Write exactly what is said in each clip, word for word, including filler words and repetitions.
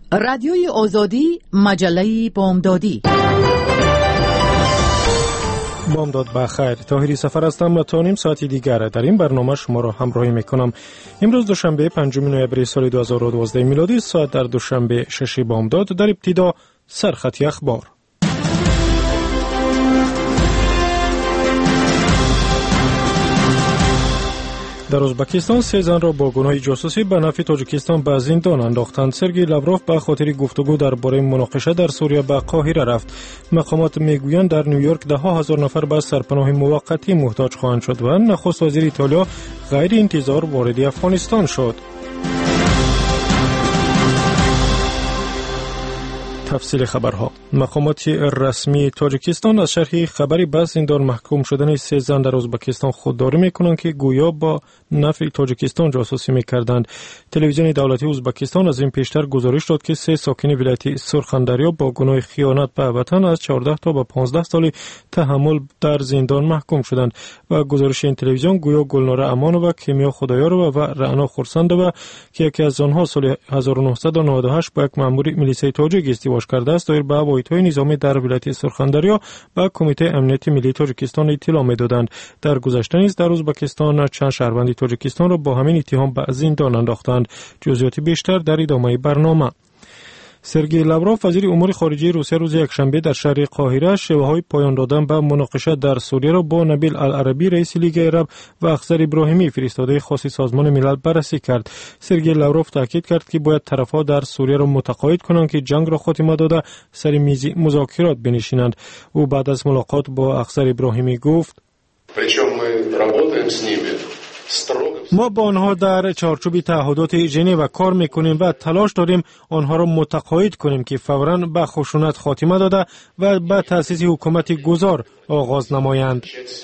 رادیوی آزادی، مجله بامدادی. بامداد بخیر. طاهری سفر هستم و تا نیم ساعتی دیگر در این برنامه شما را همراهی میکنم. امروز دوشنبه پنجم نوامبر سال دو هزار و دوازده میلادی، ساعت در دوشنبه شش بامداد. در ابتدا سرخط اخبار. در ازبکستان سه زن را با گناه جاسوسی به نفع تاجیکستان به زندان انداختند. سرگئی لاوروف به خاطر گفتگو درباره مناقشه در سوریه به قاهره رفت. مقامات میگویند در نیویورک ده ها هزار نفر به سرپناه موقتی محتاج خواهند شد و نخست وزیر ایتالیا غیر انتظار وارد افغانستان شد. تفصیل خبرها. مقامات رسمی تاجیکستان از شرح خبری به زندان محکوم شدن سه زن در ازبکستان خودداری میکنند که گویا با نفع تاجیکستان جاسوسی میکردند. تلویزیون دولتی ازبکستان از این پیشتر گزارش داد که سه ساکن ولایت سرخندریا با گناه خیانت به وطن از چهارده تا به پانزده سال تحمل در زندان محکوم شدند و گزارش این تلویزیون گویا گلنار امانو و کیمیا خدایارو و رعنا خورسندووا که یکی از آنها سال هزار و نهصد و نود و هشت با یک مأمور میلیسای تاجیک ازدواج کرده است، دایر به وایت‌های نظامی در ولایت سرخندریا به کمیته امنیت ملی تاجیکستان اطلاع می‌دادند. در گذشته نیز در ازبکستان چند شهروند تاجیکستان را با همین اتهام به زندان انداختند. جزئیات بیشتر در ادامه برنامه. سرگئی لاوروف وزیر امور خارجه روسیه روز یکشنبه در شهر قاهره شیوه‌های پایان دادن به مناقشه در سوریه را با نبیل العربی رئیس لیگ عرب و اخضر ابراهیمی فرستاده خاص سازمان ملل بررسی کرد. سرگئی لاوروف تاکید کرد که باید طرف‌ها در سوریه را متقاعد کنند که جنگ را خاتمه داده سر میز مذاکرات بنشینند. او بعد از ملاقات با اخضر ابراهیمی گفت: ما با آنها در چارچوب تعهدات ژنو کار میکنیم و تلاش داریم آنها را متقاعد کنیم که فوراً به خشونت خاتمه داده و به تأسیس حکومت گذار آغاز نمایند.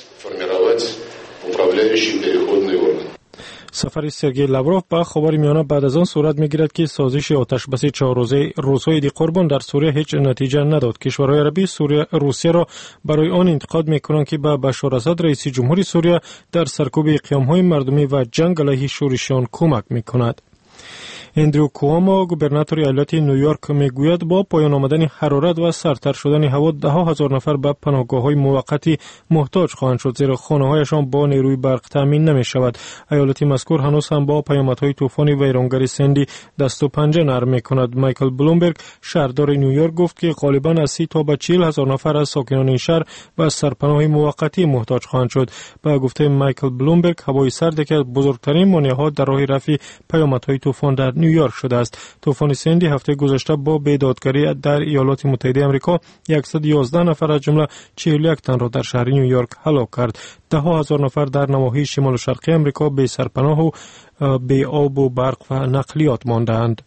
سفر سرگئی لاوروف به خاورمیانه بعد از آن صورت میگیرد که سازش آتشبسی چهار روزه روس‌های دی قربان در سوریه هیچ نتیجه نداد. کشورهای عربی سوریه روسیه را برای آن انتقاد میکنند که به بشار اسد رئیس جمهوری سوریه در سرکوب قیام‌های مردمی و جنگ علیه شورشیان کمک میکند. اندرو کوامو گوبرناتور ایالت نیویورک میگوید با پایان آمدن حرارت و سردتر شدن هوا ده ها هزار نفر به پناهگاه‌های موقتی محتاج خواهند شد، زیرا خانه‌هایشان با نیروی برق تامین نمی‌شود. ایالت مذکور هنوز هم با پیامدهای طوفان ویرانگر سندی دست و پنجه نرم می‌کند. مایکل بلومبرگ شهردار نیویورک گفت که غالباً از سی تا به چهل هزار نفر از ساکنان این شهر به سرپناه موقتی محتاج خواهند شد. با گفته مایکل بلومبرگ هوای سرد که از بزرگترین مانع‌ها در راه رفع پیامدهای طوفان در نیویورک شده است. طوفان سندی هفته گذشته با بیدادگری در ایالات متحده آمریکا صد و یازده نفر از جمله چهل و یک تن را در شهر نیویورک هلاک کرد. ده ها هزار نفر در نواحی شمال و شرقی آمریکا بی سرپناه و بی آب و برق و نقلیات ماندند.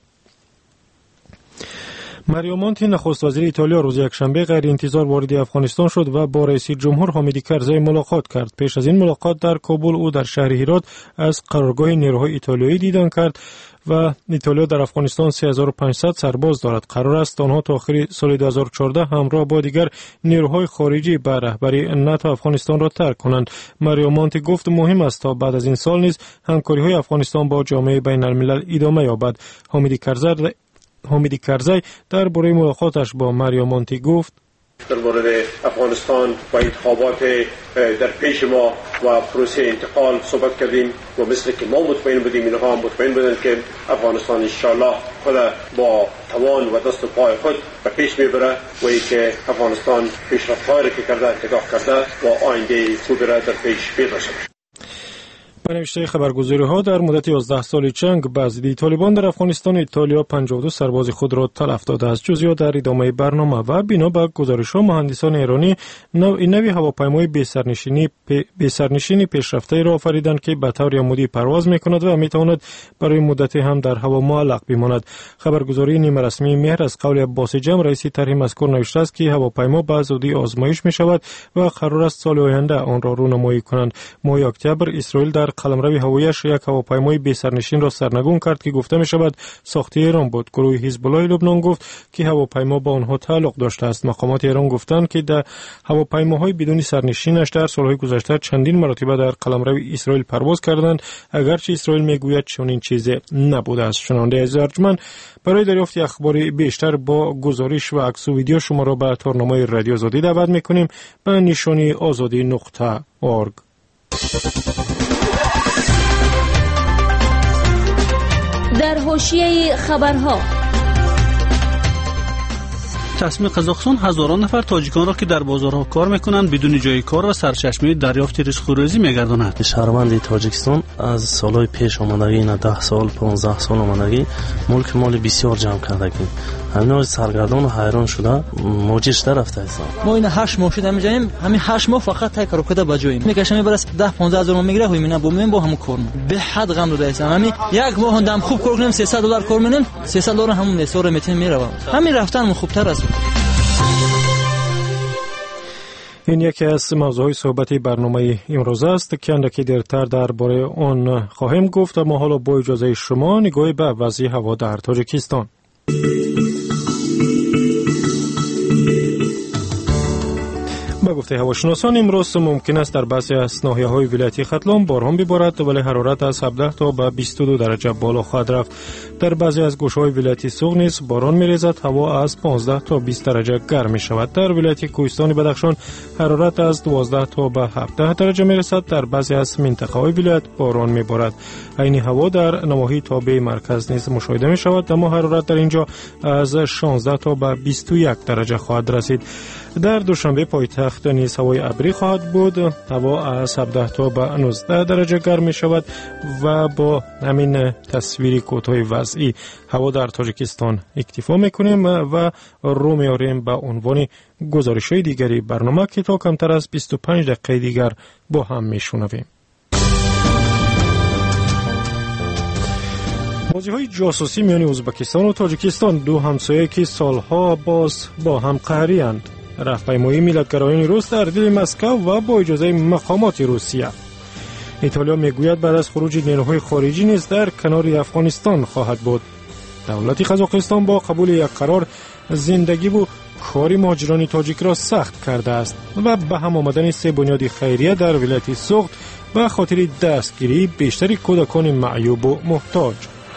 ماریو مونتی نخست وزیر ایتالیا روز یکشنبه غیر انتظار وارد افغانستان شد و با رئیس جمهور حامد کرزی ملاقات کرد. پیش از این ملاقات در کابل او در شهر هرات از قرارگاه نیروهای ایتالیایی دیدن کرد و ایتالیا در افغانستان سه هزار و پانصد سرباز دارد. قرار است آنها تا آخر سال دو هزار و چهارده همراه با دیگر نیروهای خارجی به رهبری ناتو افغانستان را ترک کنند. ماریو مونتی گفت مهم است تا بعد از این سال نیز همکاری‌های افغانستان با جامعه بین‌الملل ادامه یابد. حامد کرزی حامد کرزی درباره ملاقاتش با ماریو مونتی گفت: در مورد افغانستان و انتخابات در پیش ما و پروسه انتقال صحبت کردیم و مثل که ما مطمئن بودیم اینها هم مطمئن بودند که افغانستان انشاءالله خود با توان و دست و پای خود به پیش میبره و ای که افغانستان پیشرفت‌هایی را که کرده انتگاه کرده و آینده خوبی را در پیش می‌باشد. به نوشته خبرگزاری‌ها در مدت یازده سال جنگ به ضد طالبان در افغانستان ایتالیا پنجاه و دو سرباز خود را تلف داده است. جزئیات در ادامه برنامه. و بنا به گزارش‌ها مهندسان ایرانی نوع نوی هواپیمای بی‌سرنشینی بی‌سرنشینی پیشرفته را آفریدند که به طور عمودی پرواز می‌کند و می‌تواند برای مدتی هم در هوا معلق بماند. خبرگزاری نیمه رسمی مهر از قول عباس جم رئیس طرح مذکور نوشته است که هواپیما به زودی آزمایش می‌شود و قرار است سال آینده آن را رونمایی کنند. ماه اکتبر اسرائیل در قلمرو هوایی‌اش یک هواپیمای بی سرنشین را سرنگون کرد که گفته می شود ساخته ایران بود. گروه حزب الله لبنان گفت که هواپیما با آنها تعلق داشته است. مقامات ایران گفتند که در هواپیماهای بدون سرنشینش در سالهای گذشته چندین مرتبه در قلمرو اسرائیل پرواز کردند، اگرچه اسرائیل میگوید چنین چیزی نبوده است. شنونده عزیز ارجمند، برای دریافت اخبار بیشتر با گزارش و عکس و ویدیو شما را به تارنامه رادیو آزادی دعوت میکنیم به نشانی آزادی نقطه اورگ. در حاشیه خبرها، تصمیم قزاقستان هزاران نفر تاجیکان را که در بازارها کار میکنند بدون جای کار و سرچشمه دریافت رزق و روزی میگرداند. شهروند تاجیکستان از سالهای پیش آمدگی، اینا ده سال پانزده سال آمدگی ملک مال بسیار جمع کردگی. همین سرگردان و حیران شده موجش در رفته است. ما این هشت ماه شده میجنیم، همین هشت ماه فقط تای کارو کده بجویم. میکشم برس ده پانزده هزار میگیره و مینا با من با هم کار به حد غم داده است. همین یک ماه دم خوب کار کنیم سیصد دلار کار میکنیم، سیصد دلار همون نسور میتین میره. همین رفتن خوبتر است. این یکی از موضوعهای صحبت برنامه امروز است که اندکی دیرتر درباره آن خواهیم گفت. اما حالا با اجازه شما نگاهی به وضع هوا در تاجیکستان. با گفته هواشناسان امروز ممکن است در بعضی از ناحیه‌های ولایت ختلان باران ببارد، ولی حرارت از هفده تا به بیست و دو درجه بالا خواهد رفت. در بعضی از گوشه‌های ولایت سوق نیز باران می‌ریزد، هوا از پانزده تا بیست درجه گرم می‌شود. در ولایت کوهستان بدخشان حرارت از دوازده تا به هفده درجه می‌رسد. در بعضی از منطقه‌های ولایت باران می‌بارد. عین هوا در نواحی تابع مرکز نیز مشاهده می‌شود، اما حرارت در اینجا از شانزده تا به بیست و یک درجه خواهد رسید. در دوشنبه پایتخت نیز هوای ابری خواهد بود. هوا از هفده تا به نوزده درجه گرم می شود و با همین تصویری کوتاه وضعی هوا در تاجیکستان اکتفا می کنیم و رو می آریم به عنوان گزارش های دیگری برنامه که تا کمتر از بیست و پنج دقیقه دیگر با هم می شنویم. بازی‌های جاسوسی میان ازبکستان و تاجیکستان، دو همسایه که سالها باز با هم قهری‌اند. راهپیمایی ملیت‌گرایان روس در دل مسکو و با اجازه مقامات روسیه. ایتالیا میگوید بعد از خروج نیروهای خارجی نیز در کنار افغانستان خواهد بود. دولت قزاقستان با قبول یک قرار زندگی و کار مهاجران تاجیک را سخت کرده است و به هم آمدن سه بنیاد خیریه در ولایت سوخت به خاطر دستگیری بیشتر کودکان معیوب و محتاج.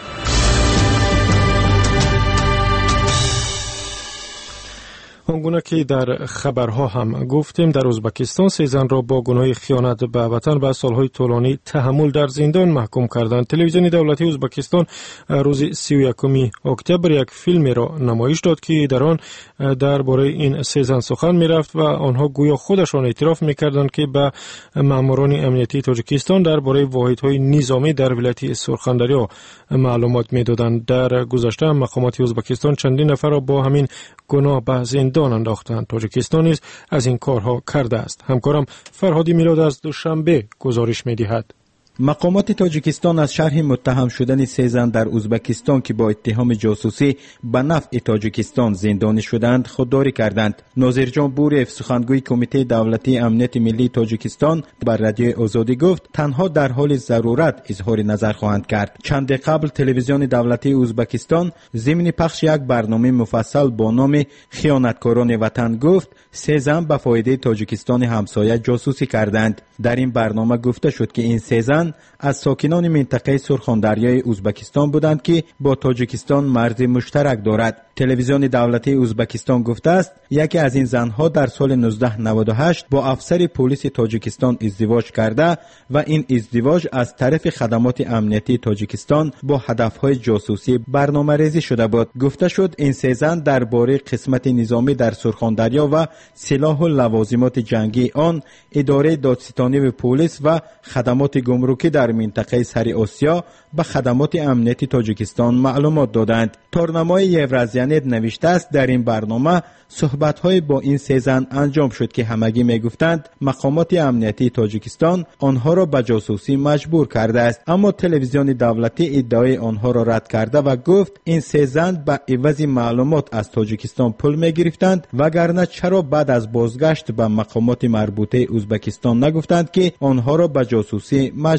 آنگونه که در خبرها هم گفتیم، در ازبکستان سه زن را با گناه خیانت به وطن به سالهای طولانی تحمل در زندان محکوم کردند. تلویزیون دولتی ازبکستان روز سی و یکم اکتبر یک فیلمی را نمایش داد که در آن درباره این سه زن سخن می‌رفت و آنها گویا خودشان اعتراف می‌کردند که به ماموران امنیتی تاجیکستان درباره واحدهای نظامی در ولایت سرخندریا معلومات می‌دادند. در گذشته مقامات ازبکستان چندین نفر را با همین گناه به زندان انداختند. تاجیکستان نیز از این کارها کرده است. همکارم فرهادی میلاد از دوشنبه گزارش می‌دهد. مقامات تاجیکستان از شرح متهم شدن سه زن در ازبکستان که با اتهام جاسوسی به نفع تاجیکستان زندانی شدند خودداری کردند. ناظرجان بوریف سخنگوی کمیته دولتی امنیت ملی تاجیکستان بر رادیو آزادی گفت تنها در حال ضرورت اظهار نظر خواهند کرد. چند قبل تلویزیون دولتی ازبکستان ضمن پخش یک برنامه مفصل با نام خیانتکاران وطن گفت سه زن به فایده تاجیکستان همسایه جاسوسی کردند. در این برنامه گفته شد که این سه زن از ساکنان منطقه سرخاندریای ازبکستان بودند که با تاجیکستان مرز مشترک دارد. تلویزیون دولتی ازبکستان گفته است یکی از این زنها در سال نوزده نود و هشت با افسر پلیس تاجیکستان ازدواج کرده و این ازدواج از طرف خدمات امنیتی تاجیکستان با هدفهای جاسوسی برنامه‌ریزی شده بود. گفته شد این سه زن درباره قسمت نظامی در سرخاندریا و سلاح و لوازمات جنگی آن، اداره دادستانی و پلیس و خدمات گمرکی در منطقه سر آسیا به خدمات امنیتی تاجیکستان معلومات دادند. تارنمای یورازیانت نوشته است در این برنامه صحبت‌های با این سه زن انجام شد که همگی می‌گفتند مقامات امنیتی تاجیکستان آنها را به جاسوسی مجبور کرده است، اما تلویزیون دولتی ادعای آنها را رد کرده و گفت این سه زن به عوض معلومات از تاجیکستان پول می‌گرفتند، وگرنه چرا بعد از بازگشت به مقامات مربوطه ازبکستان نگفتند که آنها را به جاسوسی مجبور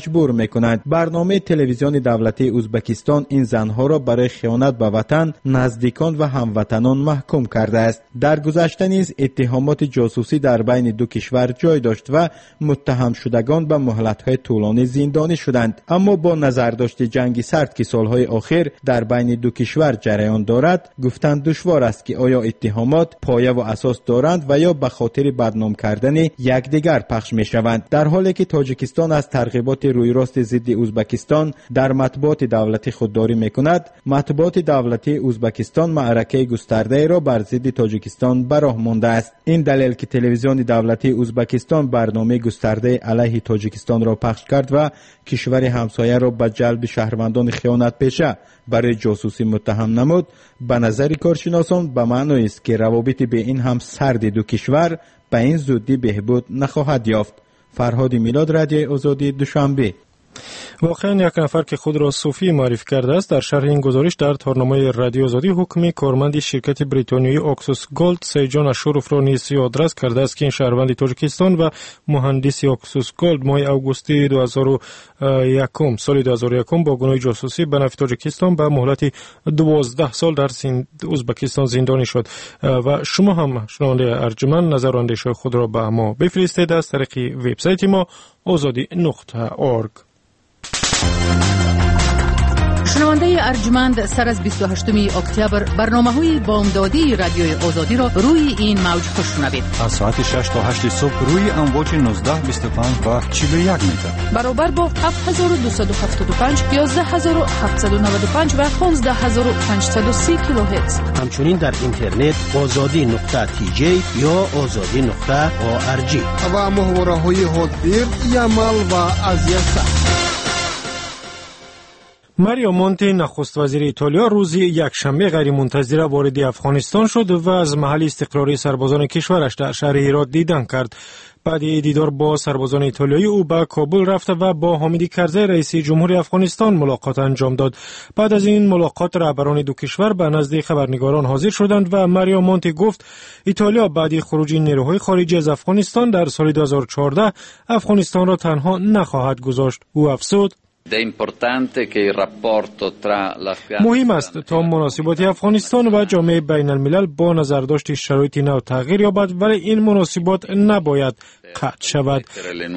مجبور میکنند. برنامه تلویزیون دولتی ازبکستان این زنها را برای خیانت به وطن، نزدیکان و هموطنان محکوم کرده است. در گذشته نیز اتهامات جاسوسی در بین دو کشور جای داشت و متهم شدگان به مهلت‌های طولانی زندانی شدند. اما با نظرداشت جنگ سرد که سالهای اخیر در بین دو کشور جریان دارد، گفتن دشوار است که آیا اتهامات پایه و اساس دارند و یا به خاطر بدنام کردن یکدیگر پخش می شوند. در حالی که تاجیکستان از ترغیبات روی راست ضد ازبکستان در مطبوعات دولتی خودداری می کند، مطبوعات دولتی ازبکستان معرکه گسترده را بر ضد تاجیکستان براه مانده است. این دلیل که تلویزیون دولتی ازبکستان برنامه گسترده علیه تاجیکستان را پخش کرد و کشور همسایه را به جلب شهروندان خیانت پیشه برای جاسوسی متهم نمود، به نظر کارشناسان به معنی است که روابط به این هم سرد دو کشور به این زودی بهبود نخواهد یافت. فرهاد میلاد، رادیو آزادی، دوشنبه. واقعا یک نفر که خود را صوفی معرفی کرده است در شرح این گزارش در تارنامه رادیو آزادی حکمی کارمند شرکت بریتانیایی اکسوس گولد سیجان اشوروف را نیز آدرس کرده است که این شهروند تاجیکستان و مهندس اکسوس گولد ماه اوگوست دو هزار و یک سال دو هزار و یک با گناه جاسوسی به نفع تاجیکستان به مهلت دوازده سال در ازبکستان زندانی شد. و شما هم شنونده ارجمند نظر و اندیشه خود را به ما بفرستید از طریق وبسایت ما آزادی نقطه اورگ. شنونده ارجمند، سر از بیست و هشتم اکتبر برنامه‌های بامدادی رادیوی آزادی را روی این موج بشنوید. از ساعت شش تا هشت صبح روی امواج نوزده بیست و پنج و چهل و یک متر برابر با هفت هزار و دویست و هفتاد و پنج، یازده هزار و هفتصد و نود و پنج و پانزده هزار و پانصد و سی کیلوهرتز. همچنین در اینترنت آزادی نقطه تی جی یا آزادی نقطه او ار جی و محوره‌های هاتبیر، یمل و ازیسا. ماریو مونتی نخست وزیر ایتالیا روز یکشنبه غیر منتظره وارد افغانستان شد و از محل استقراری سربازان کشورش در شهر هرات دیدن کرد. بعد دیدار با سربازان ایتالیایی او به کابل رفت و با حامد کرزی رئیس جمهوری افغانستان ملاقات انجام داد. بعد از این ملاقات رهبران دو کشور به نزد خبرنگاران حاضر شدند و ماریو مونتی گفت ایتالیا بعد خروج نیروهای خارجی از افغانستان در سال دو هزار و چهارده افغانستان را تنها نخواهد گذاشت. او افزود مهم است تا مناسبات افغانستان و جامعه بین الملل با نظرداشت شرایط نو تغییر یابد، ولی این مناسبات نباید قطع شود.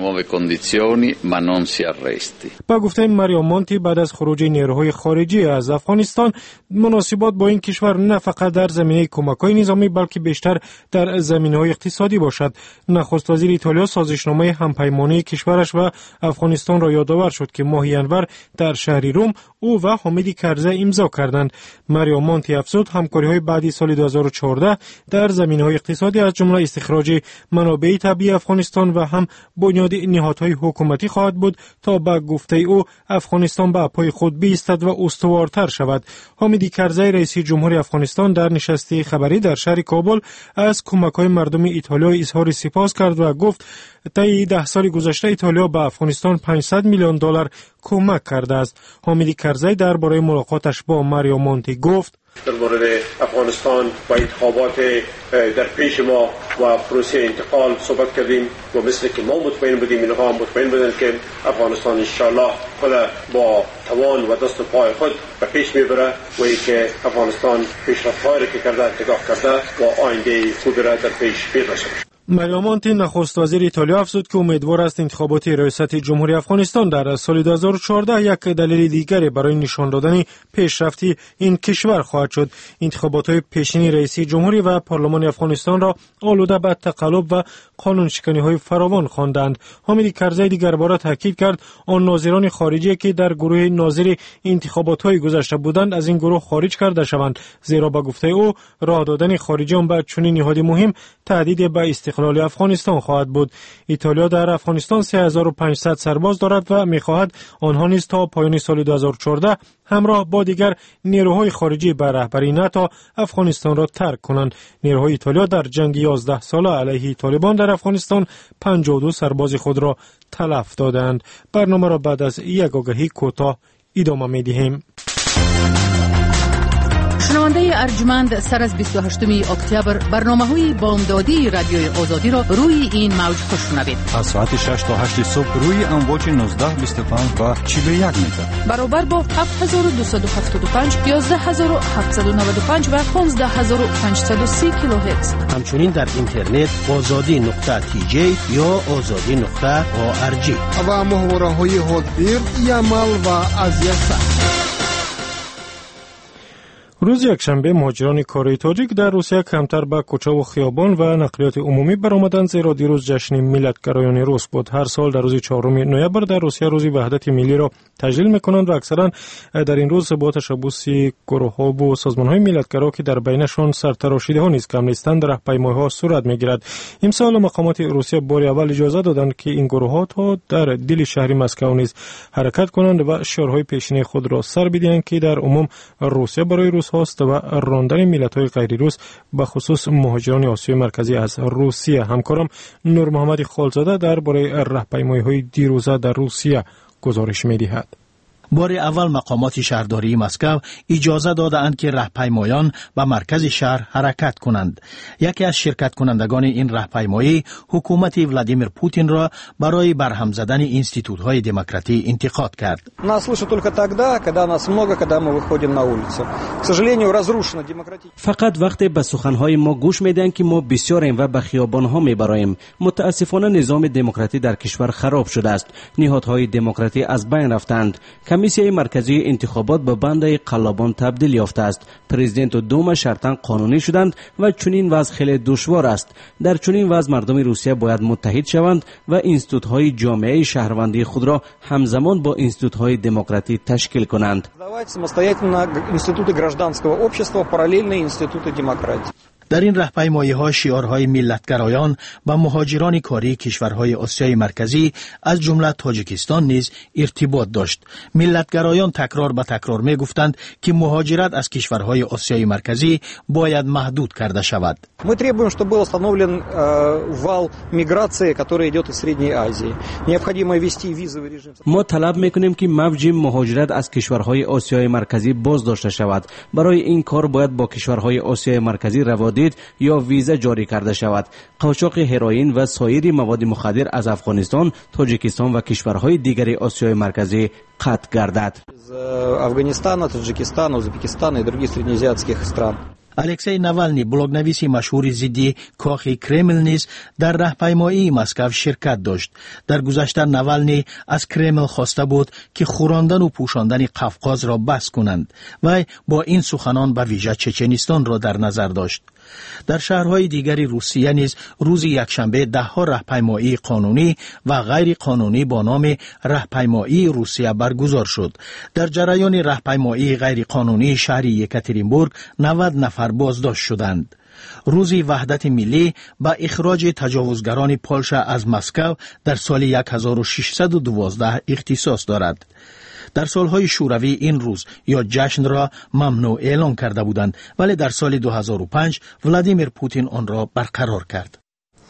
با گفته ماریو مونتی بعد از خروج نیروهای خارجی از افغانستان مناسبات با این کشور نه فقط در زمینه کمک‌های نظامی بلکه بیشتر در زمینه‌های اقتصادی باشد. نخست وزیر ایتالیا سازشنامه همپیمانی کشورش و افغانستان را یادآور شد که ماه ینور در شهر روم او و حامد کرزی امضا کردند. ماریو مونتی افزود همکاری‌های بعدی سال دو هزار و چهارده در زمینه‌های اقتصادی از جمله استخراج منابع طبیعی افغانستان و هم بنیاد نهادهای حکومتی خواهد بود تا به گفته او افغانستان به پای خود بایستد و استوارتر شود. حامد کرزی رئیس جمهوری افغانستان در نشست خبری در شهر کابل از کمک‌های مردم ایتالیا اظهار سپاس کرد و گفت طی ده سال گذشته ایتالیا به افغانستان پانصد میلیون دلار کمک کرده است. حامد کرزی درباره ملاقاتش با ماریو مونتی گفت در مورد افغانستان و انتخابات در پیش ما و پروسه انتقال صحبت کردیم و مثل که ما مطمئن بودیم اینها مطمئن بودند که افغانستان انشاءالله خود با توان و دست و پای خود به پیش میبره و اینکه افغانستان پیشرفت‌هایی که کرده انتخاب کرده و آینده خوبی را در پیش ببرد. ماریو مونتی نخست وزیر ایتالیا افزود که امیدوار است انتخابات ریاست جمهوری افغانستان در سال دو هزار و چهارده یک دلیل دیگری برای نشان دادن پیشرفتی این کشور خواهد شد. انتخابات پیشین رئیس جمهوری و پارلمان افغانستان را آلوده به تقلب و قانون شکنی های فراوان خواندند. حامد کرزی دیگر بار تاکید کرد آن ناظران خارجی که در گروه ناظر انتخابات های گذشته بودند از این گروه خارج کرده شوند، زیرا به گفته او راه دادن خارجیان به چنین نهاد مهم تهدید به استقلال افغانستان خواهد بود. ایتالیا در افغانستان سه هزار و پانصد سرباز دارد و می‌خواهد آنها نیز تا پایان سال دو هزار و چهارده همراه با دیگر نیروهای خارجی به رهبری ناتو افغانستان را ترک کنند. نیروهای ایتالیا در جنگ یازده ساله علیه طالبان در افغانستان پنجاه و دو سرباز خود را تلف دادند. برنامه را بعد از یک آگهی کوتاه ادامه می‌دهیم. شنونده ارجمند سر از بیست و هشتم اکتبر برنامه‌های بامدادی رادیوی آزادی را روی این موج بشنوید. از ساعت شش تا هشت صبح روی امواج نوزده بیست و پنج و چهل و یک متر برابر با هفت هزار و دویست و هفتاد و پنج، یازده هزار و هفتصد و نود و پنج و پانزده هزار و پانصد و سی کیلوهرتز. همچنین در اینترنت آزادی نقطه تی جی یا آزادی نقطه او ار جی و محورهای هاتبیر، یمل و آزیا سخت. روز یکشنبه مهاجران کاری تاجیک در روسیه کمتر به کوچه و خیابان و نقلیات عمومی برآمدند، زیرا دیروز جشن ملت‌گرایان روس بود. هر سال در روز چهارم نوامبر در روسیه روز وحدت ملی را تجلیل می‌کنند و اکثرا در این روز با تشبث گروه‌ها و سازمان‌های ملت‌گرا که در بینشان سرتراشیده‌ها نیز کم نیستند راهپیمایی‌ها صورت می‌گیرد. امسال مقامات روسیه بار اول اجازه دادند که این گروه‌ها تا در دل شهر مسکو نیز حرکت کنند و شعارهای پیشینه خود را سر بدهند که در عموم روسیه برای روس هاست و راندن ملت‌های غیر روس به خصوص مهاجران آسیای مرکزی از روسیه. همکارم نور محمد خالزاده درباره راهپیمایی‌های دیروزه در روسیه گزارش می‌دهد. بار اول مقامات شهرداری مسکو اجازه دادند که راهپیمایان به مرکز شهر حرکت کنند. یکی از شرکت کنندگان این راهپیمایی حکومت ولادیمیر پوتین را برای برهم زدن اینستیتوت‌های دموکراتی انتقاد کرد. فقط وقتی به سخن‌های ما گوش میدن که ما بسیاریم و به خیابان‌ها میبراییم. متاسفانه نظام دموکراتی در کشور خراب شده است. نهادهای دموکراتی از بین رفتند. کمیسیون مرکزی انتخابات به بنده قلابان تبدیل یافته است. پرزیدنت و دوم شرطاً قانونی شدند و چنین وضع خیلی دشوار است. در چنین وضع مردم روسیه باید متحد شوند و اینستیتوت‌های جامعه شهروندی خود را همزمان با اینستیتوت‌های دموکراتی تشکیل کنند. در این راهپیمایی‌ها شعارهای ملت‌گرایان و مهاجران کاری کشورهای آسیای مرکزی از جمله تاجیکستان نیز ارتباط داشت. ملت‌گرایان تکرار به تکرار می‌گفتند که مهاجرت از کشورهای آسیای مرکزی باید محدود کرده شود. Мы требуем, чтобы был установлен вал миграции, который идет из Средней Азии. Необходимо ввести визовый режим. ما طلب می‌کنیم که موج مهاجرت از کشورهای آسیای مرکزی باز داشته شود. برای این کار باید با کشورهای آسیای مرکزی روابط یا ویزا جاری کرده شود. قاچاق هروئین و سایر مواد مخدر از افغانستان، تاجیکستان و کشورهای دیگر آسیای مرکزی قطع گردد. افغانستان، تاجیکستان، ازبکستان و دیگر سرزمین‌های стран. الکسی ناوالنی بلاگ‌نویس مشهور ضد کاخ کرمل نیز در راهپیمایی مسکو شرکت داشت. در گذشته ناوالنی از کرمل خواسته بود که خوراندن و پوشاندن قفقاز را بس کنند و با این سخنان به ویژه چچنستان را در نظر داشت. در شهرهای دیگری روسیه نیز روز یکشنبه ده ها راهپیمایی قانونی و غیر قانونی با نام راهپیمایی روسیه برگزار شد. در جریان راهپیمایی غیر قانونی شهر یکاترینبورگ نود نفر بازداشت شدند. روز وحدت ملی با اخراج تجاوزگران پولشا از مسکو در سال هزار و ششصد و دوازده اختصاص دارد. در سالهای شوروی این روز یا جشن را ممنوع اعلان کرده بودند، ولی در سال دو هزار و پنج ولادیمیر پوتین آن را برقرار کرد.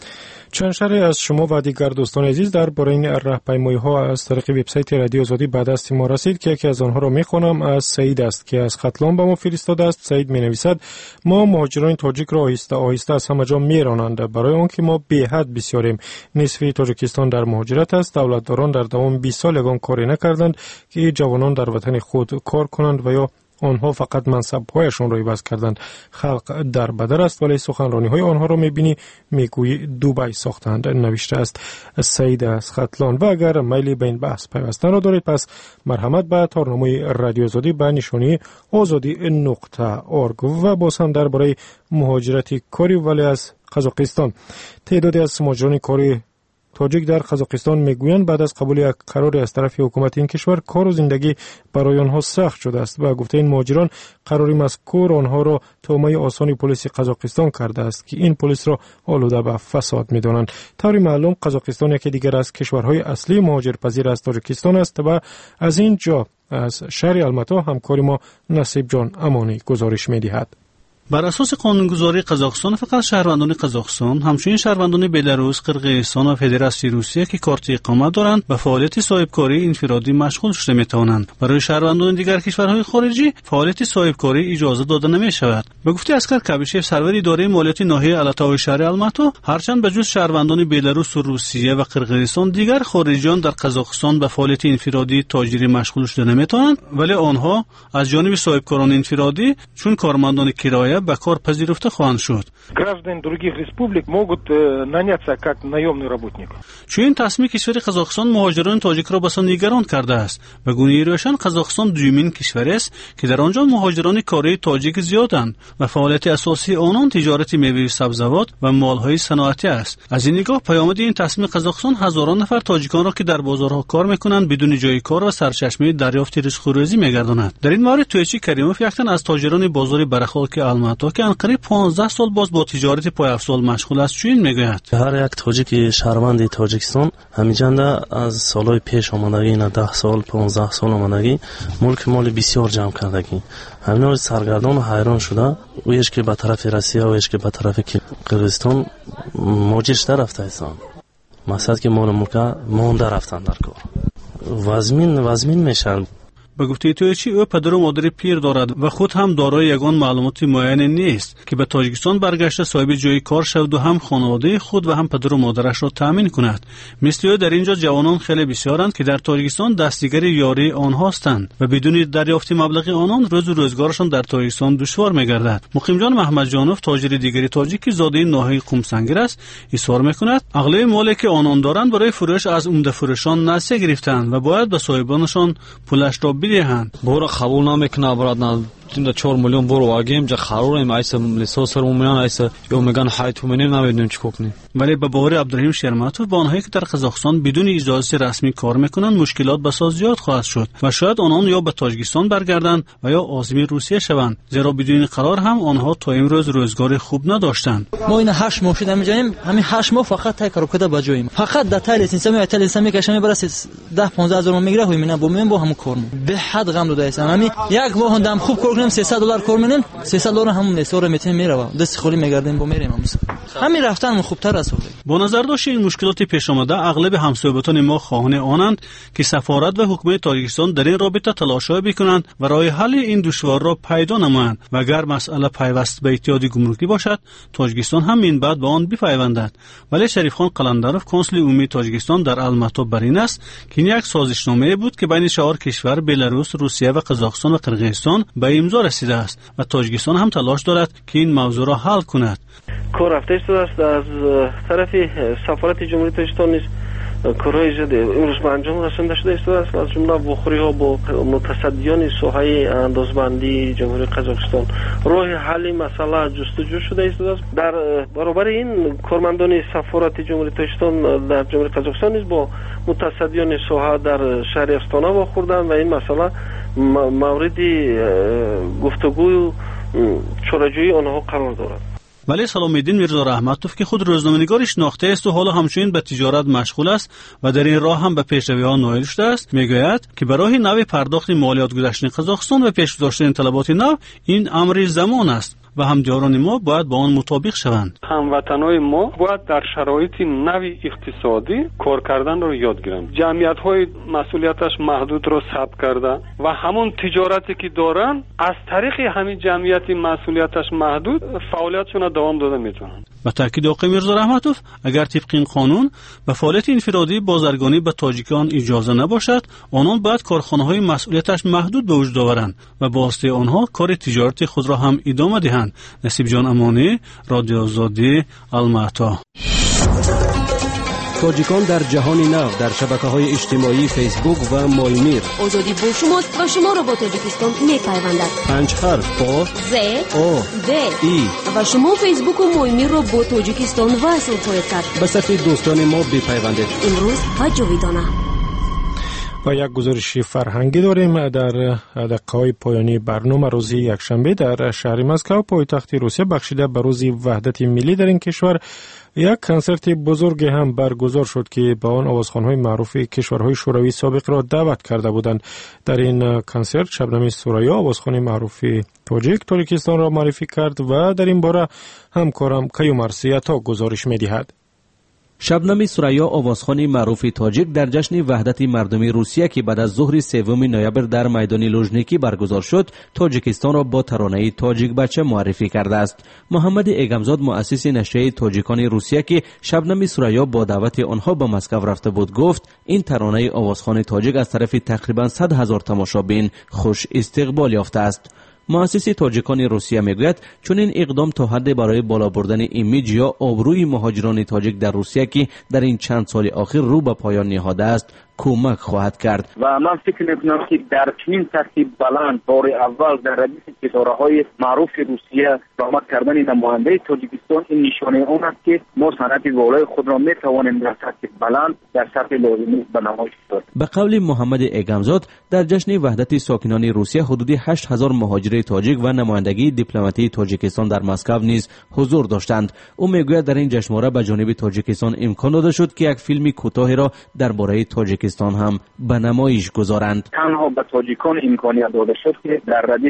چند شرح از شما و دیگر دوستان عزیز در باره این راهپیمایی‌ها از طریق وبسایت رادیو آزادی به دست ما رسید که یکی از آنها را می‌خوانم. از سعید است که از خطلان به ما فرستاده است. سعید می‌نویسد: ما مهاجران تاجیک را آهسته آهسته از همه جا می‌رانند، برای آنکه ما به حد بسیاریم. نصف تاجیکستان در مهاجرت است. دولتداران در دوام بیست سال یگان کاری نکردند که جوانان در وطن خود کار کنند و یا آنها فقط منصب‌هایشان را عوض کردند. خلق در بدر است، ولی سخنرانی‌های آنها را می‌بینی میگویی دوبای ساختند. نوشته است سعید از خطلان. و اگر میلی به این بحث پیوستن را دارید، پس مرحمت به تارنامه رادیو آزادی به نشانی آزادی نقطه اورگ. و باز هم درباره مهاجرت کاری ولی از قزاقستان. تعدادی از مهاجران کاری تاجیک در قزاقستان میگویند بعد از قبول یک قراری از طرف حکومت این کشور کار و زندگی برای آنها سخت شده است. و گفته این مهاجران قراری مذکور آنها را تومه آسانی پلیس قزاقستان کرده است که این پلیس را آلوده به فساد می‌دانند. طوری معلوم قزاقستان یکی دیگر از کشورهای اصلی مهاجرپذیر از تاجیکستان است. و از این جا از شهر المتا همکار ما نصیب جان امانی گزارش می‌دهد. بر اساس قانونگذاری قزاقستان فقط شهروندان قزاقستان، همچنین شهروندان بلاروس، قرقیزستان و فدراسیون روسیه که کارت اقامت دارند به فعالیت صاحبکاری انفرادی مشغول شده میتوانند. برای شهروندان دیگر کشورهای خارجی فعالیت صاحبکاری اجازه داده نمیشود. به گفته اسکر کبیشیف سرور اداره مالیات ناحیه الاتاوی شهر الماتو، هرچند به جز شهروندان بلاروس و روسیه و قرقیزستان دیگر خارجیان در قزاقستان به فعالیت انفرادی تاجری مشغول شده نمیتوانند، ولی آنها از جانب صاحبکاران انفرادی چون کارمندان کرایه به کار پذیرفته خواهند شد. Граждане других республик могут наняться как наемный работник. چون این تصمیم کشور قزاقستان مهاجران تاجیک را بسیار نگران کرده است. به گونه روشن قزاقستان دومین کشور است که در آنجا مهاجران کاری تاجیک زیادند و فعالیت اساسی آنان تجارت میوه و سبزیجات و مالهای صنعتی است. از این نگاه پیامد این تصمیم قزاقستان هزاران نفر تاجیکان را که در بازارها کار میکنند بدون جای کار و سرچشمه دریافت رزق خوراکی میگرداند. در این مورد تویچی کریموف یک تن از تاجران بازار برخلاق الماتا که انقریب پانزده سال باز با تجارت پایافزال مشغول است چنین میگوید: هر یک تاجیک شهروند تاجیکستان همینجا از سالهای پیش آمدگی نه ده سال پانزده سال آمدگی ملک مال بسیار جمع کردگی همین سرگردان حیران شده اویش که به طرف روسیه اویش که به طرف قرقیزستان ماجرش رفته هستند. مقصد که مال ملک مونده رفتن در کار وزمین وزمین میشن. به گفته تویچی او پدر و مادر پیر دارد و خود هم دارای یگان معلومات معین نیست که به تاجیکستان برگشته صاحب جای کار شود و هم خانواده خود و هم پدر و مادرش را تامین کند. مثل او در اینجا جوانان خیلی بسیارند که در تاجیکستان دستیگر یاری آنها هستند و بدون دریافت مبلغ آنان روز و روزگارشان در تاجیکستان دشوار میگردد. مقیم جان محمد جانوف تاجر دیگری تاجیکی زاده ناحیه قمسنگر است اصرار میکند اغلب مالی که آنان دارند برای فروش از عمده فروشان نسیه گرفتند و باید به صاحبانشان پولش را بدهند. بورا قبول نمیکنه برادر اینجا چهار میلیون برو واگیم جا خروریم ایسا لیسانس رو میان ایسا یا میگن حیات منیم نمیدونیم چی کنیم. ولی به باور عبدالرحیم شرمتوف با آنهایی که در قزاقستان بدون اجازه رسمی کار میکنند مشکلات بسیار زیاد خواهد شد و شاید آنان یا به تاجیکستان برگردند و یا عازم روسیه شوند، زیرا بدون قرار هم آنها تا امروز روزگار خوب نداشتند. ما این هشت ماه شده میجاییم همین هشت ماه فقط تای کارو کده بجویم فقط در تای لیسانس می تای لیسانس میکشم برس ده پانزده هزار میگیره و مینا با من با همون کار به حد غم داده است. همین یک ماه دم خوب کار کنیم سیصد دلار کار میکنیم سیصد دلار همون لیسانس میتیم میره دست خالی میگردیم با میریم همین رفتن خوبتر است. با نظر داشت این مشکلات پیش آمده اغلب همسایبان ما خواهان آنند که سفارت و حکومت تاجیکستان در این رابطه تلاش‌های بکنند و راه حل این دشوار را پیدا نمایند و اگر مسئله پیوست به اتحاد گمرکی باشد تاجیکستان هم این بعد به آن بپیوندد. ولی شریف خان قلندروف کنسول عمومی تاجیکستان در الماتا بر این است که این یک سازشنامه بود که بین چهار کشور بلاروس، روسیه و قزاقستان و قرقیزستان به امضا رسیده است و تاجیکستان هم تلاش دارد که این موضوع را حل کند. کار رفته شده است از طرف سفارت جمهوری تاجیکستان نیز کارهای زیاده امروز به انجام رسانده شده است و از جمله بخوری ها با متصدیان ساحه اندازبندی جمهوری قزاقستان راه حل مسئله جستجو شده است. در برابر این کارمندان سفارت جمهوری تاجیکستان در جمهوری قزاقستان نیز با متصدیان ساحه در شهر استانا واخوردند و این مسئله مورد گفتگو و چاره‌جویی آنها قرار دارد. ولی سلام الدین میرزا رحمتوف که خود روزنامه‌نگار شناخته است و حالا همچنین به تجارت مشغول است و در این راه هم به پیشروی‌ها نائل شده است میگوید که برای نوع پرداخت مالیات گذشته قزاقستان و پیش گذاشتن طلبات نو این امر زمان است و همدیاران ما باید با آن مطابق شوند. هموطنان ما باید در شرایط نوی اقتصادی کار کردن را یاد گیرند. جمعیت‌های مسئولیتش محدود را ثبت کرده و همون تجارتی که دارن از طریق همین جمعیت مسئولیتش محدود فعالیتشون دوام داده میتونن. با تاکید آقای میرزا رحمتوف اگر طبق این قانون به فعالیت انفرادی بازرگانی به تاجیکان اجازه نباشد آنان باید کارخانه‌های مسئولیتش محدود به وجود آورند و با واسطه آنها کار تجارتی خود را هم ادامه دهند. نصیب جان امانی، رادیو آزادی، الماتا. تاجیکان در جهان نو در شبکه‌های اجتماعی فیسبوک و مایمیر. آزادی با شماست و شما را با تاجیکستان می‌پیوندد. پنج حرف با ز او د ای و شما فیسبوک و مایمیر را با تاجیکستان وصل خواهید کرد. به صفحه دوستان ما بپیوندید. امروز ها جاویدانه. و یک گزارش فرهنگی داریم. در دقیقه‌های پایانی برنامه روز یکشنبه در شهر مسکو پایتخت روسیه بخشیده به روز وحدت ملی در این کشور یک کنسرت بزرگ هم برگزار شد که به آن آوازخوان‌های معروف کشورهای شوروی سابق را دعوت کرده بودند. در این کنسرت شبنم سوریا آوازخوان معروف تاجیک تاجیکستان را معرفی کرد و در این باره همکارم کیومرثی عطا گزارش می‌دهد. شبنم سوریا آوازخوان معروف تاجیک در جشن وحدت مردمی روسیه که بعد از ظهر سوم نوامبر در میدان لوژنیکی برگزار شد، تاجیکستان را با ترانه تاجیک بچه معرفی کرده است. محمد ایگمزاد مؤسس نشریه تاجیکان روسیه که شبنم سوریا با دعوت آنها به مسکو رفته بود گفت این ترانه آوازخوان تاجیک از طرف تقریبا صد هزار تماشابین خوش استقبال یافته است. مؤسس تاجیکان روسیه میگوید چون این اقدام تا حد برای بالا بردن ایمیج یا آبروی مهاجران تاجیک در روسیه که در این چند سال اخیر رو به پایان نهاده است کمک خواهد کرد. و من فکر میکنم که در چنین ترتیب بلند بار اول در ردیف ستاره‌های معروف روسیه آمد کردن نماینده تاجیکستان این نشانه اون است که ما صنعت والای خود را میتوانیم در ترتیب بلند در سطح لازمی به نمایش بذاریم. به قول محمد ایگمزاد در جشن وحدت ساکنان روسیه حدود هشت هزار مهاجر تاجیک و نمایندگی دیپلماتی تاجیکستان در مسکو نیز حضور داشتند. او میگوید در این جشنواره به جانب تاجیکستان امکان داده شد که یک فیلم کوتاهی را درباره تاجیک هم به نمایش گذارند. تنها به تاجیکان امکانیت داده شد که در ردیف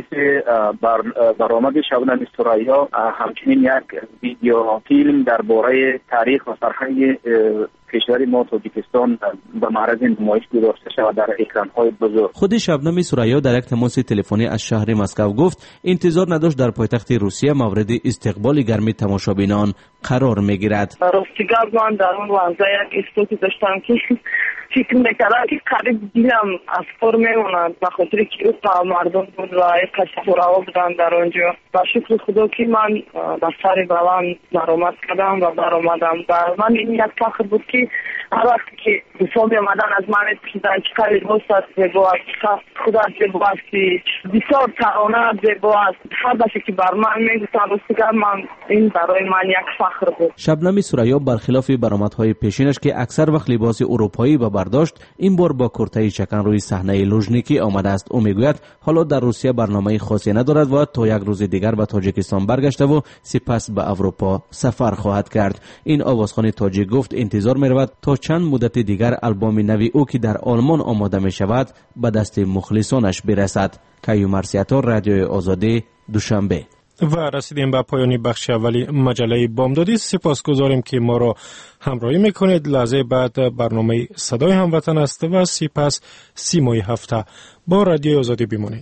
بر برآمد شبنم سوریا همچنین یک ویدیو فیلم درباره تاریخ و فرهنگ کشور ما تاجیکستان به معرض نمایش گذاشته شود در اکران‌های بزرگ. خود شبنم سوریا در یک تماس تلفنی از شهر مسکو گفت انتظار نداشت در پایتخت روسیه مورد استقبال گرم تماشابینان قرار میگیرد. راستیگرد من در اون لحظه یک استوتی داشتم که فکر میکردم که قریب دیدم از پر میمونند به خاطر که مردم بود و یک قشفورها بودن در اونجا و شکر خدا که من در سر بلند درآمد کردم و برآمدم و من این یک فخر بود که هر وقت که دوستان میامدن از من میپرسیدن که خیلی لباس است زیبا است خدا زیبا است بسیار ترانه زیبا است هر دفعه که بر من میگفتن راستیگر من این برای من یک فخر بود. شبنم سوریا برخلاف برآمدهای پیشینش که اکثر وقت لباس اروپایی به برداشت این بار با کرته چکن روی صحنه لوژنیکی آمده است. او میگوید حالا در روسیه برنامه خاصی ندارد و تا یک روز دیگر به تاجیکستان برگشته و سپس به اروپا سفر خواهد کرد. این آوازخوان تاجیک گفت انتظار می‌رود تا چند مدت دیگر آلبوم نوی او که در آلمان آماده می شود به دست مخلصانش برسد. کیومرثی عطا، رادیو آزادی، دوشنبه. و رسیدیم به پایانی بخش اولی مجله بامدادی. سپاسگزاریم که ما را همراهی میکنید. لحظه بعد برنامه صدای هموطن است و سپس سیمای هفته. با رادیو آزادی بمانید.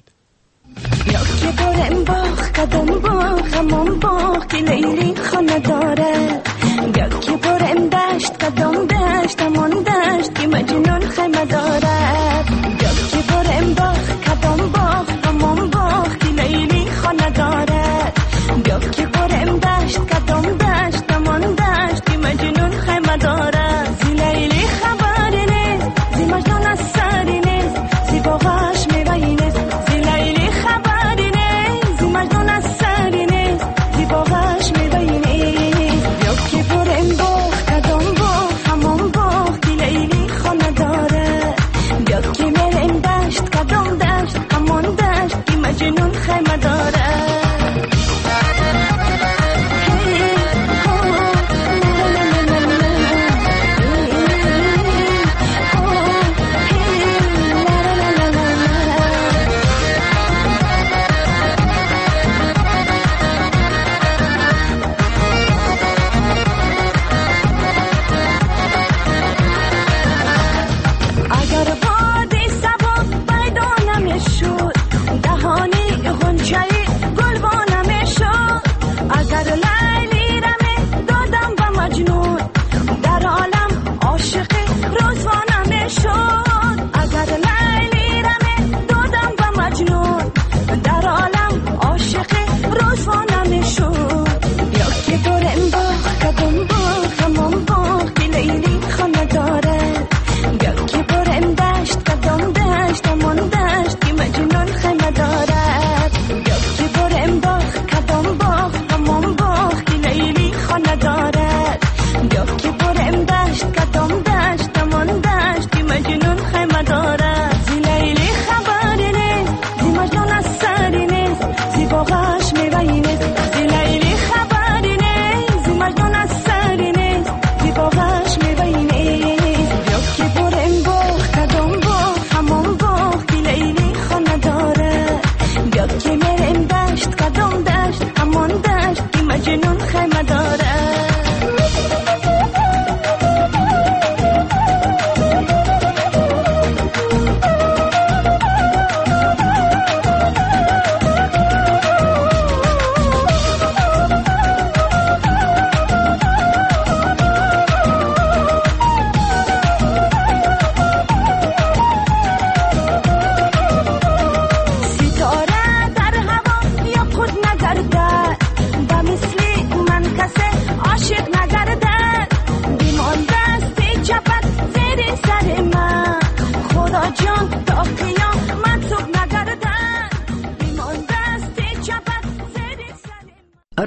که برم باغ قدم باغ همون باغ که لیلی خانه داره یا که برم دشت قدم دشت همون دشت که مجنون خیمه داره یا که برم باغ قدم باغ همون باغ که لیلی خانه داره یا که برم دشت قدم دشت همون دشت که مجنون خیمه داره زی لیلی خبری نیست زی مجنون از سری نیست زی باغش میوهی نیست زی لیلی خبری نیست زی مجنون از سری نیست زی باغش میوهی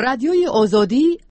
رادیوی آزادی